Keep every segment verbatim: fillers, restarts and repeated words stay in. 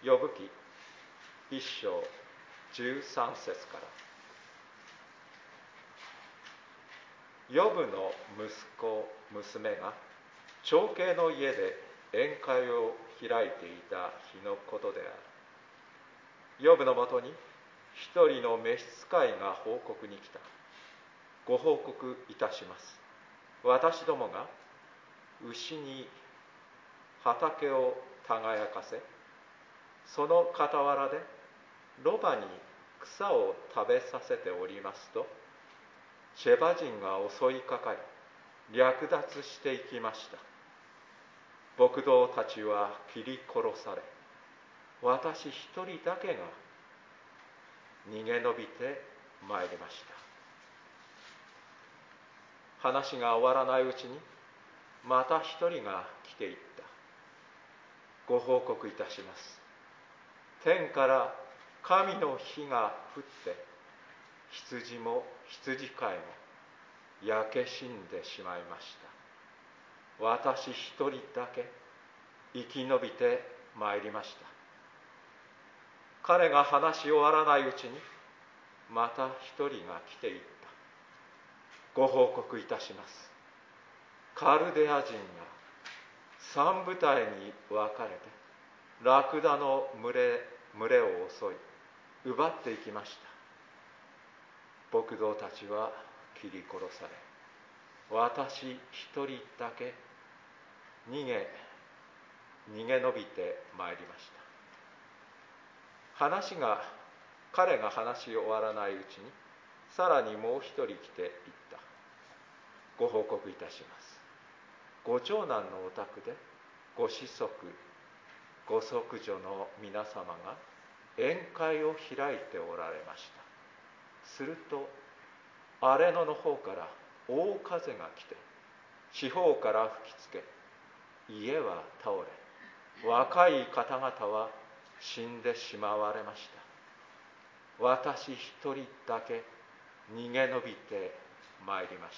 ヨブ記一章十三節から。ヨブの息子娘が長兄の家で宴会を開いていた日のことである。ヨブのもとに一人の召使いが報告に来た。ご報告いたします。私どもが牛に畑を耕かせ、その傍らでロバに草を食べさせておりますと、シェバ人が襲いかかり、略奪していきました。牧童たちは切り殺され、私一人だけが逃げ延びてまいりました。話が終わらないうちに、また一人が来ていった。ご報告いたします。天から神の火が降って、羊も羊飼いも焼け死んでしまいました。私一人だけ生き延びてまいりました。彼が話し終わらないうちに、また一人が来ていった。ご報告いたします。カルデア人が三部隊に分かれて、ラクダの群れ、群れを襲い、奪っていきました。牧童たちは切り殺され、私一人だけ逃げ、逃げ延びてまいりました。話が、彼が話し終わらないうちに、さらにもう一人来ていった。ご報告いたします。ご長男のお宅で、ご子息、ご息女の皆様が宴会を開いておられました。すると、荒れ野の方から大風が来て、四方から吹きつけ、家は倒れ、若い方々は死んでしまわれました。私一人だけ逃げ延びてまいりました。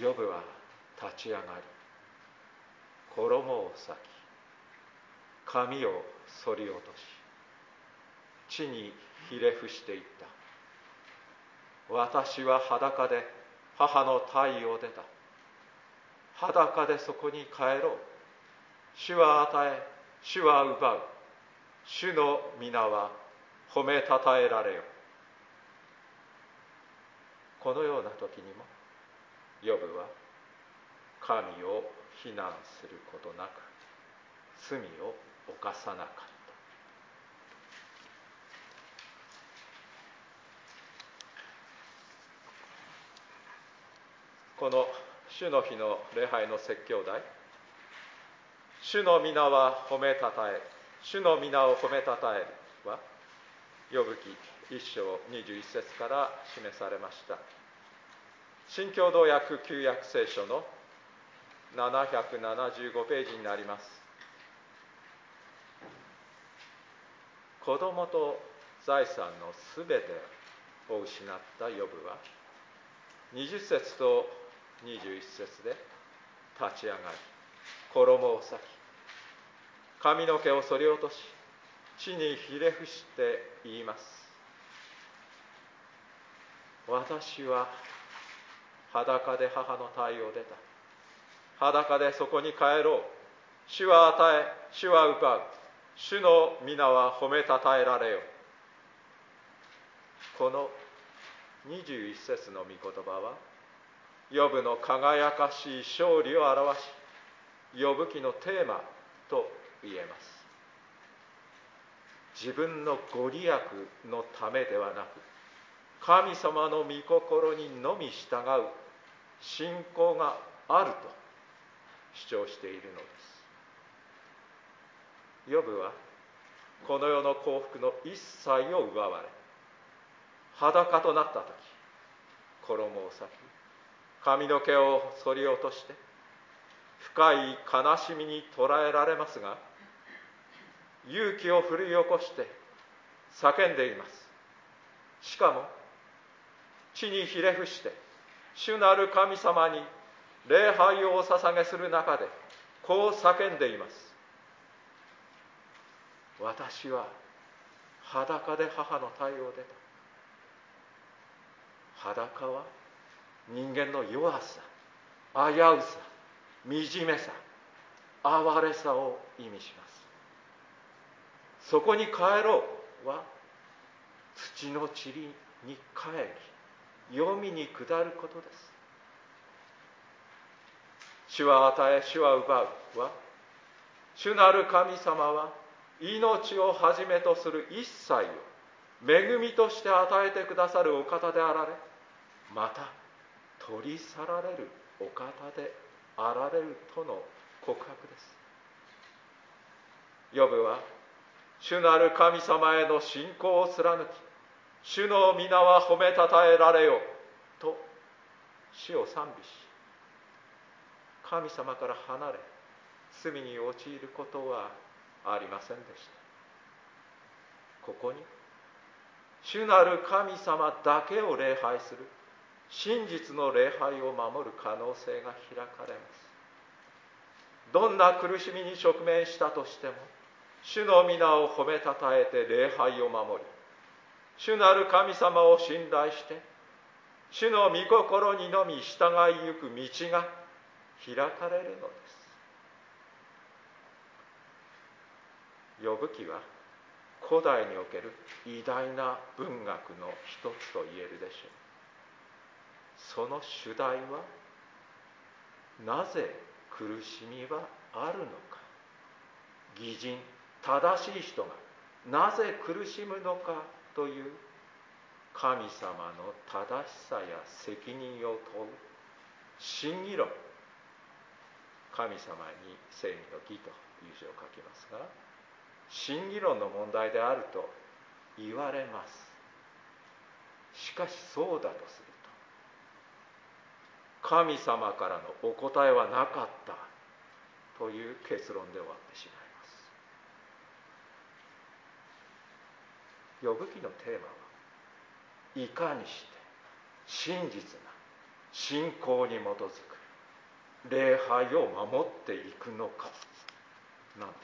ヨブは立ち上がり、衣を裂き、髪を剃り落とし、地にひれ伏していった。私は裸で母の胎を出た。裸でそこに帰ろう。主は与え、主は奪う。主の皆は褒めたたえられよ。このような時にも、ヨブは神を非難することなく、罪を犯さなかった。この主の日の礼拝の説教題、主の皆は褒めたたえる、主の皆を褒めたたえるは、ヨブ記一章二十一節から示されました。新共同訳旧約聖書のななひゃくななじゅうごページになります。子供と財産のすべてを失ったヨブは、にじゅっ節とにじゅういち節で立ち上がり、衣を裂き、髪の毛を剃り落とし、地にひれ伏して言います。私は裸で母の胎を出た。裸でそこに帰ろう。主は与え、主は奪う。主の皆は褒めたたえられよ。このにじゅういち節の御言葉は、ヨブの輝かしい勝利を表し、ヨブ記のテーマと言えます。自分のご利益のためではなく、神様の御心にのみ従う信仰があると主張しているのです。ヨブはこの世の幸福の一切を奪われ、裸となったとき、衣を裂き、髪の毛を剃り落として、深い悲しみに捉えられますが、勇気を奮い起こして叫んでいます。しかも、地にひれ伏して、主なる神様に礼拝をお捧げする中で、こう叫んでいます。 私は裸で母の体を出た。裸は人間の弱さ、危うさ、惨めさ、哀れさを意味します。そこに帰ろうは土の塵に帰り、黄泉に下ることです。主は与え、主は奪うは、主なる神様は命をはじめとする一切を恵みとして与えてくださるお方であられ、また取り去られるお方であられるとの告白です。ヨブは主なる神様への信仰を貫き、主の皆は褒めたたえられよと主を賛美し、神様から離れ罪に陥ることはありませんでした。ここに主なる神様だけを礼拝する真実の礼拝を守る可能性が開かれます。どんな苦しみに直面したとしても、主の皆を褒めたたえて礼拝を守り、主なる神様を信頼して、主の御心にのみ従いゆく道が開かれるのです。ヨブ記は古代における偉大な文学の一つと言えるでしょう。その主題は、なぜ苦しみはあるのか、義人、正しい人がなぜ苦しむのかという神様の正しさや責任を問う真議論。神様に正義の義という字を書きますが、真議論の問題であると言われます。しかしそうだとすると、神様からのお答えはなかったという結論で終わってしまいます。ヨブ記のテーマはいかにして真実な信仰に基づく礼拝を守っていくのかなのです。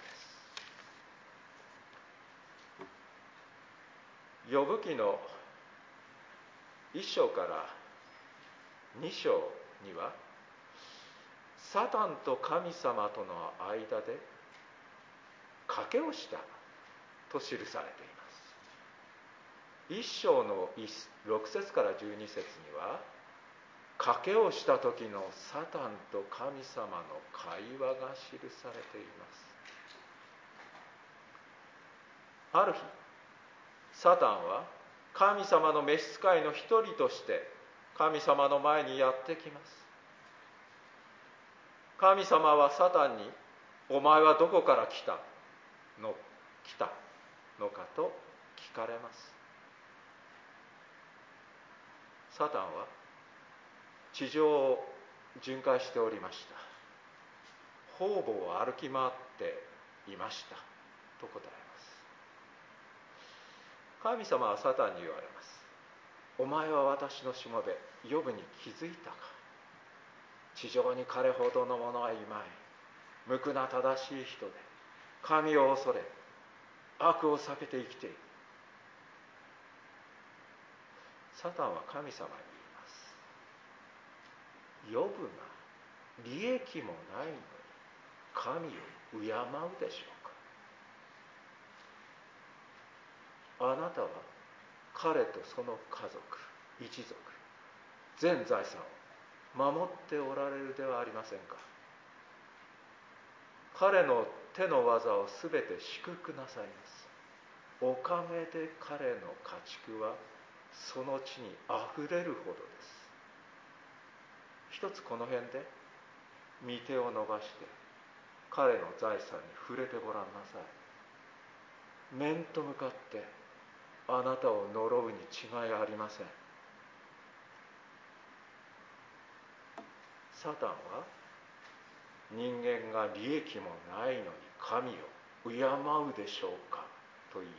ヨブ記のいっ章からに章には、サタンと神様との間で賭けをしたと記されています。いっ章のろく節からじゅうに節には、賭けをした時のサタンと神様の会話が記されています。ある日、サタンは神様の召使いの一人として神様の前にやってきます。神様はサタンに、お前はどこから来たの来たのかと聞かれます。サタンは地上を巡回しておりました。方々を歩き回っていましたと答えます。神様はサタンに言われます。お前は私のしもべヨブに気づいたか。地上に彼ほどの者はいまい。無垢な正しい人で、神を恐れ悪を避けて生きている。サタンは神様に言います。ヨブが利益もないのに神を敬うでしょうか。あなたは彼とその家族、一族、全財産を守っておられるではありませんか。彼の手の技をすべて祝福なさいます。おかげで彼の家畜はその地にあふれるほどです。一つこの辺で御手を伸ばして彼の財産に触れてごらんなさい。面と向かってあなたを呪うに違いありません。サタンは人間が利益もないのに神を敬うでしょうかと言い、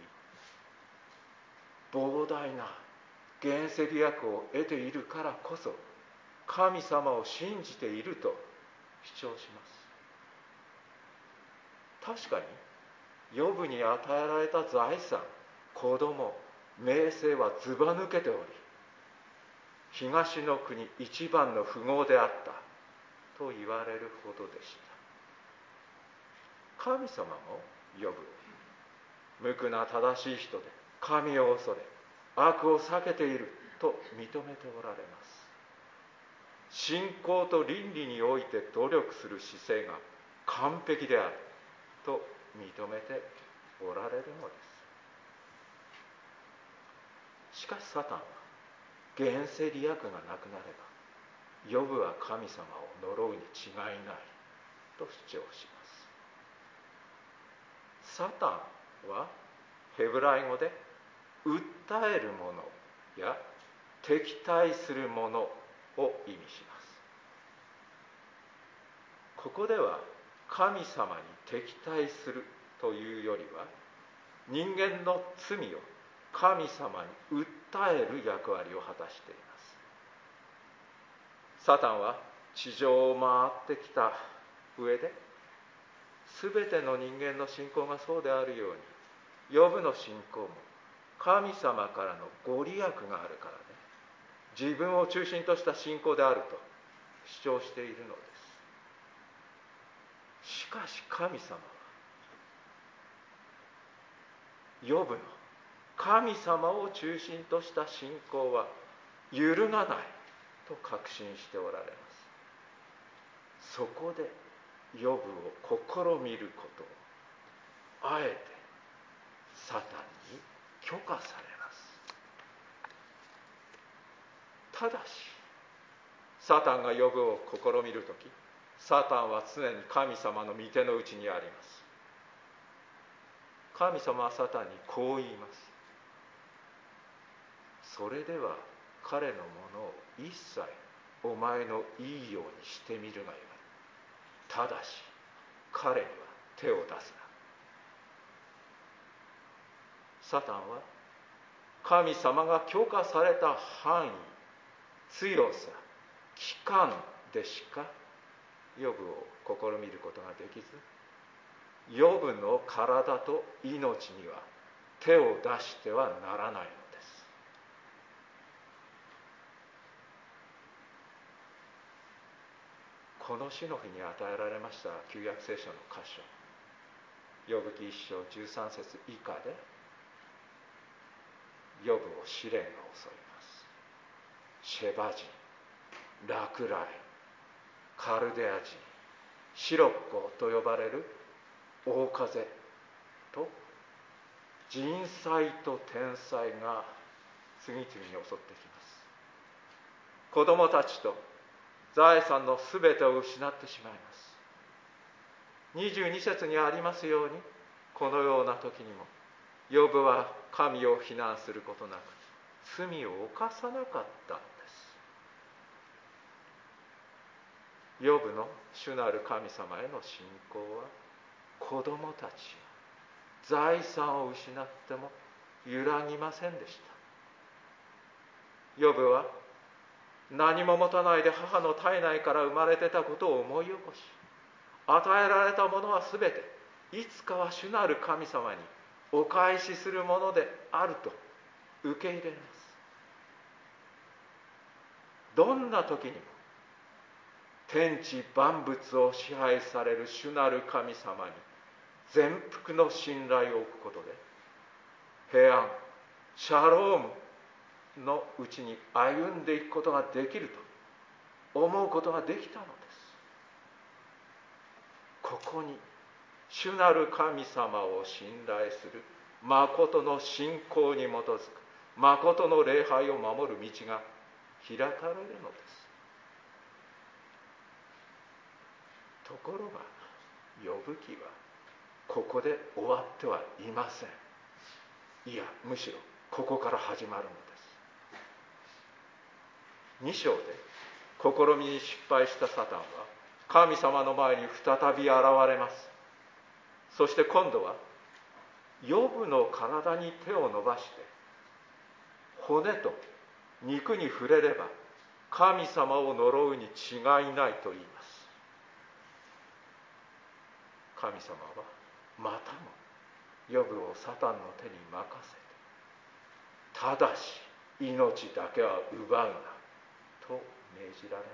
膨大な原石薬を得ているからこそ神様を信じていると主張します。確かにヨブに与えられた財産、子供、名声はずば抜けており、東の国一番の富豪であったと言われるほどでした。神様もヨブを無垢な正しい人で神を恐れ悪を避けていると認めておられます。信仰と倫理において努力する姿勢が完璧であると認めておられるのです。しかしサタンは現世利益がなくなればヨブは神様を呪うに違いないと主張します。サタンはヘブライ語で訴えるものや敵対するものを意味します。ここでは神様に敵対するというよりは人間の罪を神様に訴える役割を果たしています。サタンは地上を回ってきた上で全ての人間の信仰がそうであるようにヨブの信仰も神様からのご利益があるからね、自分を中心とした信仰であると主張しているのです。しかし神様はヨブの神様を中心とした信仰は揺るがないと確信しておられます。そこでヨブを試みることをあえてサタンに許可されます。ただしサタンがヨブを試みるとき、サタンは常に神様の御手の内にあります。神様はサタンにこう言います。それでは彼のものを一切お前のいいようにしてみるがよい。ただし彼には手を出すな。サタンは神様が許可された範囲、強さ、期間でしかヨブを試みることができず、ヨブの体と命には手を出してはならないのです。この死の日に与えられました旧約聖書の箇所、ヨブ記一章十三節以下でヨブを試練が襲います。シェバ人、落雷、カルデア人、シロッコと呼ばれる大風と人災と天災が次々に襲ってきます。子供たちと財産のすべてを失ってしまいます。にじゅうに節にありますように、このような時にもヨブは神を非難することなく罪を犯さなかったんです。ヨブの主なる神様への信仰は子供たちや財産を失っても揺らぎませんでした。ヨブは何も持たないで母の体内から生まれてたことを思い起こし、与えられたものはすべていつかは主なる神様にお返しするものであると受け入れます。どんな時にも天地万物を支配される主なる神様に全幅の信頼を置くことで平安、シャロームのうちに歩んでいくことができると思うことができたのです。ここに主なる神様を信頼する誠の信仰に基づく誠の礼拝を守る道が開かれるのです。ところがヨブ記はここで終わってはいません。いや、むしろここから始まるのです。に章で試みに失敗したサタンは神様の前に再び現れます。そして今度はヨブの体に手を伸ばして骨と肉に触れれば神様を呪うに違いないと言います。神様はまたもヨブをサタンの手に任せて、ただし命だけは奪うなと命じられます。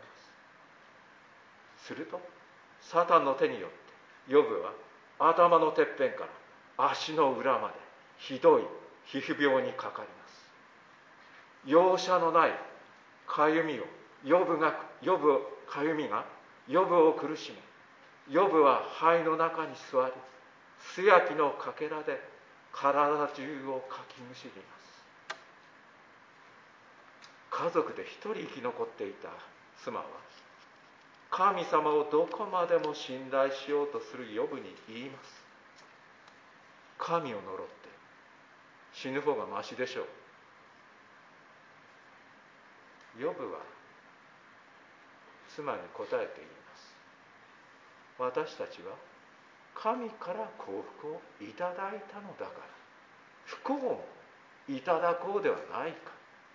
するとサタンの手によってヨブは頭のてっぺんから足の裏までひどい皮膚病にかかります。容赦のないかゆみをヨブがヨブかゆみがヨブを苦しめ、ヨブは灰の中に座り、素焼きのかけらで体中をかきむしります。家族で一人生き残っていた妻は神様をどこまでも信頼しようとするヨブに言います。神を呪って死ぬ方がましでしょう。ヨブは妻に答えて言います。私たちは神から幸福をいただいたのだから不幸もいただこうではないか。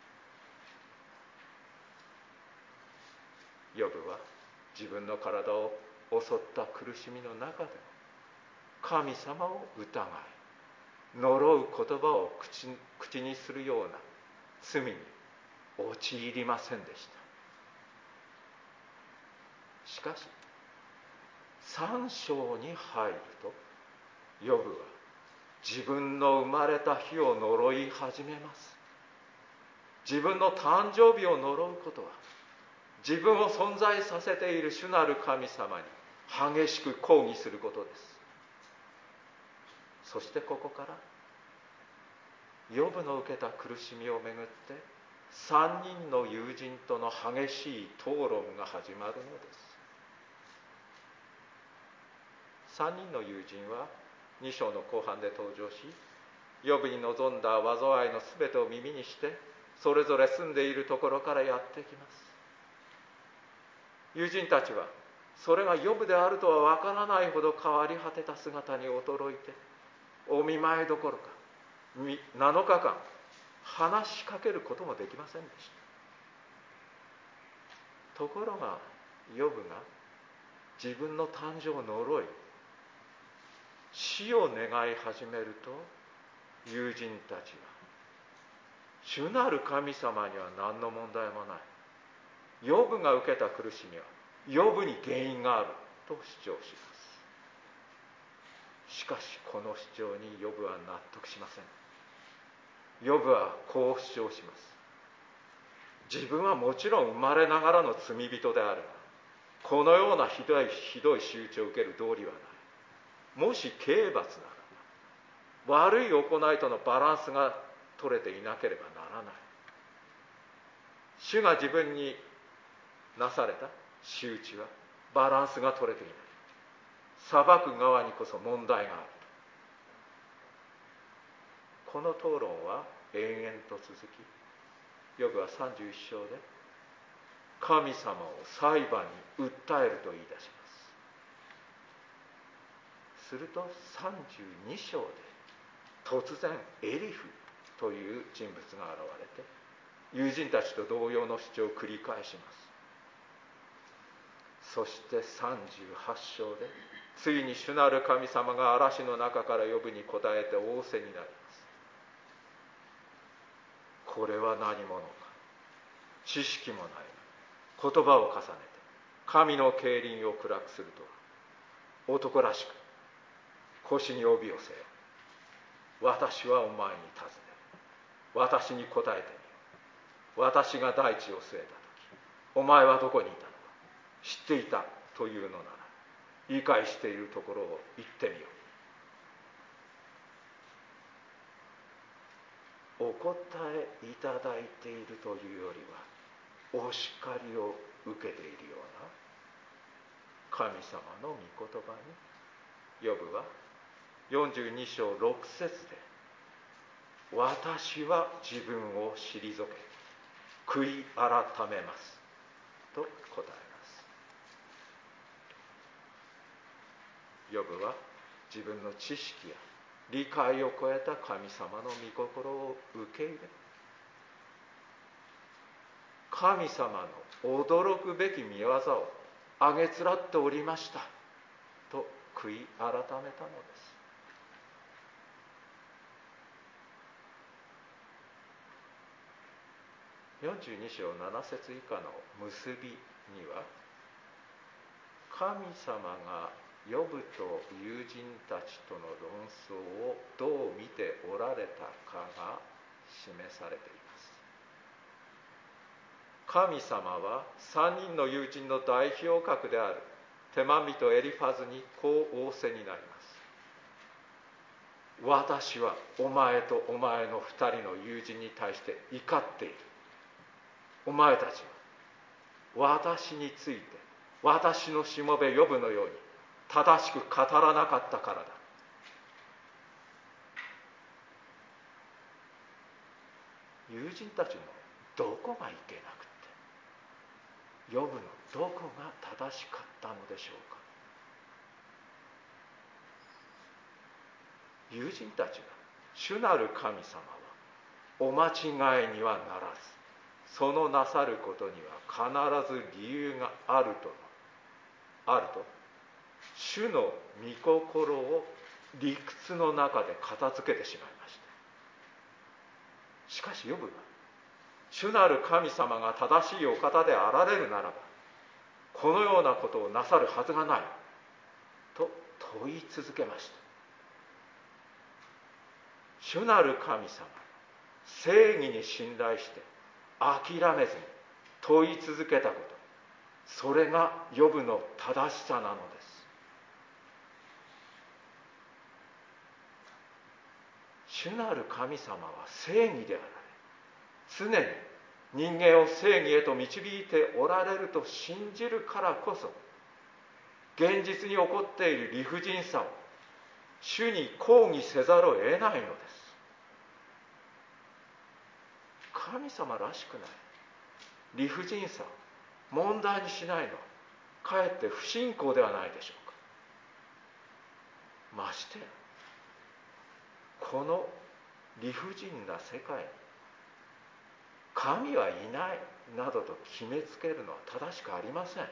ヨブは自分の体を襲った苦しみの中でも神様を疑い、呪う言葉を 口, 口にするような罪に陥りませんでした。しかし三章に入るとヨブは自分の生まれた日を呪い始めます。自分の誕生日を呪うことは自分を存在させている主なる神様に激しく抗議することです。そしてここからヨブの受けた苦しみをめぐって三人の友人との激しい討論が始まるのです。三人の友人はに章の後半で登場し、ヨブに望んだ災いのすべてを耳にしてそれぞれ住んでいるところからやってきます。友人たちはそれがヨブであるとはわからないほど変わり果てた姿に驚いて、お見舞いどころかなのかかん話しかけることもできませんでした。ところがヨブが自分の誕生を呪い死を願い始めると、友人たちは主なる神様には何の問題もない、ヨブが受けた苦しみはヨブに原因があると主張します。しかしこの主張にヨブは納得しません。ヨブはこう主張します。自分はもちろん生まれながらの罪人であるが、このようなひどいひどい仕打ちを受ける道理はない。もし刑罰なら悪い行いとのバランスが取れていなければならない。主が自分になされた仕打ちはバランスが取れていない。裁く側にこそ問題がある。この討論は延々と続き、ヨブはさんじゅういっ章で神様を裁判に訴えると言い出します。するとさんじゅうに章で突然エリフという人物が現れて、友人たちと同様の主張を繰り返します。そしてさんじゅうはち章でついに主なる神様が嵐の中からヨブに答えて仰せになります。これは何者か、知識もない言葉を重ねて神の競輪を暗くするとは、男らしく腰に帯をせよ。私はお前に尋ねる。私に答えてみよ。私が大地を据えた時、お前はどこにいたのか。知っていたというのなら理解しているところを言ってみよう。お答えいただいているというよりはお叱りを受けているような神様の御言葉に、ヨブはよんじゅうに章ろく節で、私は自分を退け悔い改めますと答えます。ヨブは自分の知識や理解を超えた神様の御心を受け入れ、神様の驚くべき御業をあげつらっておりましたと悔い改めたのです。 よんじゅうに章なな節以下の結びには、神様がヨブと友人たちとの論争をどう見ておられたかが示されています。神様は三人の友人の代表格であるテマン人エリファズにこう仰せになります。私はお前とお前の二人の友人に対して怒っている。お前たちは私について私のしもべヨブのように正しく語らなかったからだ。友人たちのどこがいけなくて、ヨブのどこが正しかったのでしょうか。友人たちが主なる神様はお間違いにはならず、そのなさることには必ず理由があるとあると主の御心を理屈の中で片付けてしまいました。しかしヨブは主なる神様が正しいお方であられるならば、このようなことをなさるはずがないと問い続けました。主なる神様、正義に信頼して諦めずに問い続けたこと、それがヨブの正しさなのです。主なる神様は正義であられ、常に人間を正義へと導いておられると信じるからこそ、現実に起こっている理不尽さを主に抗議せざるを得ないのです。神様らしくない理不尽さを問題にしないのはかえって不信仰ではないでしょうか。ましてやこの理不尽な世界に神はいないなどと決めつけるのは正しくありません。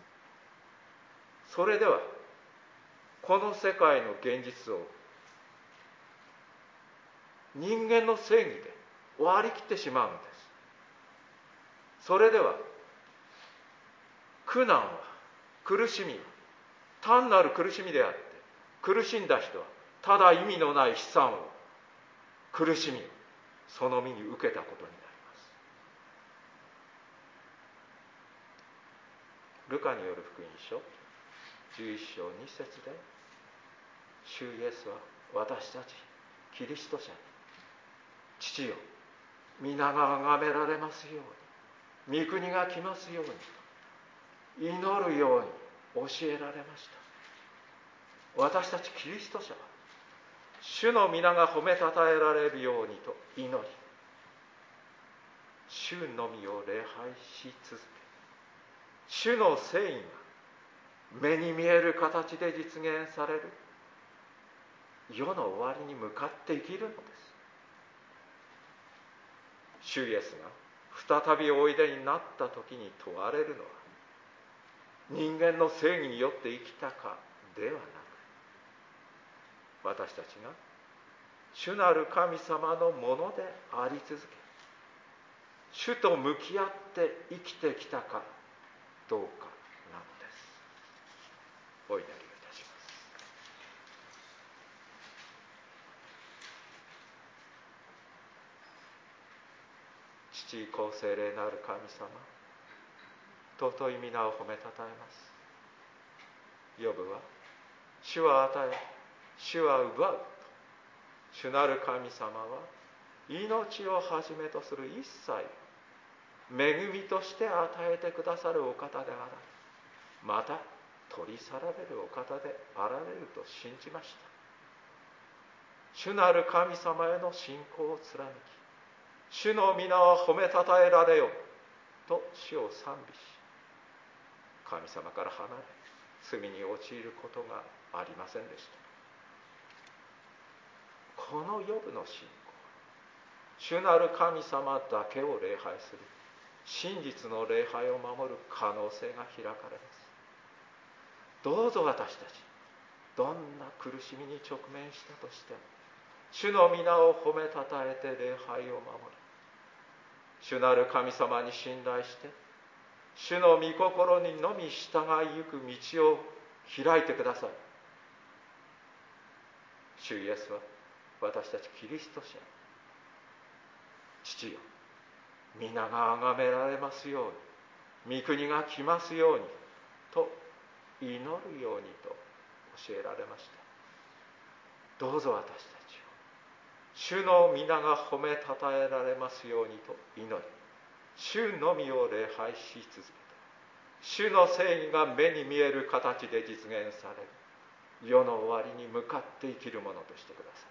それではこの世界の現実を人間の正義で割り切ってしまうのです。それでは苦難は、苦しみは単なる苦しみであって、苦しんだ人はただ意味のない悲惨を、苦しみをその身に受けたことになります。ルカによる福音書じゅういち章に節で、主イエスは私たちキリスト者に、父よ、皆が崇められますように、御国が来ますように祈るように教えられました。私たちキリスト者は主の皆が褒めたたえられるようにと祈り、主のみを礼拝し続け、主の誠意が目に見える形で実現される世の終わりに向かって生きるのです。主イエスが再びおいでになった時に問われるのは、人間の正義によって生きたかではなく、私たちが主なる神様のものであり続け、主と向き合って生きてきたかどうかなのです。お祈りをいたします。父子聖霊なる神様、尊い皆を褒めたたえます。ヨブは主は与え、主は奪うと、主なる神様は命をはじめとする一切を恵みとして与えてくださるお方であられ、また取り去られるお方であられると信じました。主なる神様への信仰を貫き、主の皆を褒めたたえられよと主を賛美し、神様から離れ罪に陥ることがありませんでした。このヨブの信仰、主なる神様だけを礼拝する真実の礼拝を守る可能性が開かれます。どうぞ私たち、どんな苦しみに直面したとしても、主の皆を褒めたたえて礼拝を守り、 主なる神様に信頼して主の御心にのみ従いゆく道を開いてください。主イエスは私たちキリスト者、父よ、皆が崇められますように、御国が来ますようにと祈るようにと教えられました。どうぞ私たちを主の皆が褒めたたえられますようにと祈り、主のみを礼拝し続けて、主の正義が目に見える形で実現される世の終わりに向かって生きるものとしてください。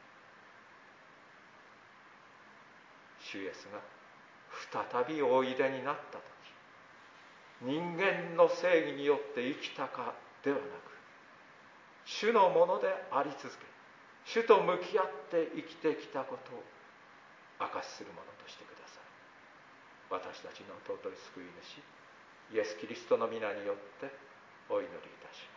主イエスが再びおいでになったとき、人間の正義によって生きたかではなく、主のものであり続け、主と向き合って生きてきたことを証しするものとしてください。私たちの尊い救い主イエス・キリストの皆によってお祈りいたします。